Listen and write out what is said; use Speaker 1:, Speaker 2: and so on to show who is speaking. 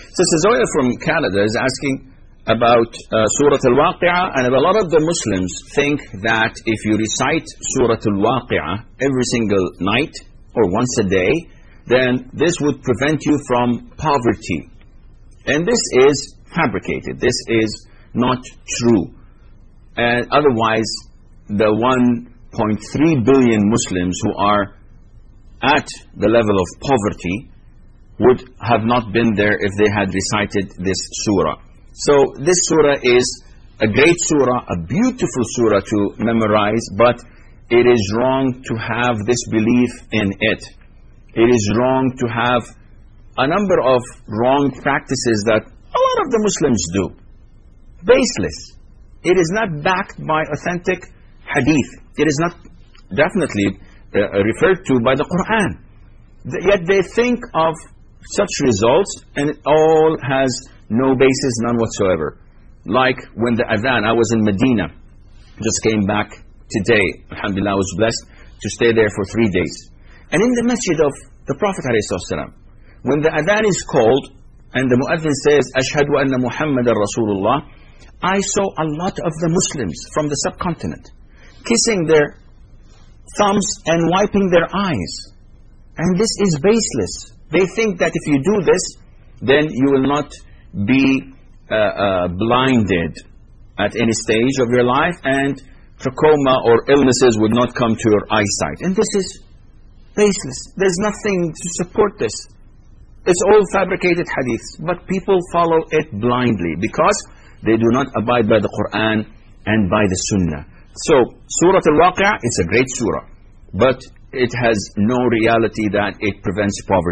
Speaker 1: Sister Zoya from Canada is asking about Surah Al-Waqi'ah, and a lot of the Muslims think that if you recite Surah Al-Waqi'ah every single night or once a day, then this would prevent you from poverty. And this is fabricated. This is not true. And otherwise, the 1.3 billion Muslims who are at the level of poverty would have not been there if they had recited this surah. So this surah is a great surah, a beautiful surah to memorize, but it is wrong to have this belief in it. It is wrong to have a number of wrong practices that a lot of the Muslims do. Baseless. It is not backed by authentic hadith. It is not definitely referred to by the Quran. Yet they think of such results, and it all has no basis, none whatsoever. Like when the adhan, I was in Medina, just came back today, alhamdulillah, I was blessed to stay there for 3 days. And in the masjid of the Prophet ﷺ, when the adhan is called and the muadhin says, Ashhadu anna Muhammadan Rasulullah, I saw a lot of the Muslims from the subcontinent kissing their thumbs and wiping their eyes. And this is baseless. They think that if you do this, then you will not be blinded at any stage of your life, and trachoma or illnesses would not come to your eyesight. And this is baseless. There's nothing to support this. It's all fabricated hadiths, but people follow it blindly because they do not abide by the Quran and by the Sunnah. So, Surah Al-Waqi'ah, it's a great surah, but it has no reality that it prevents poverty.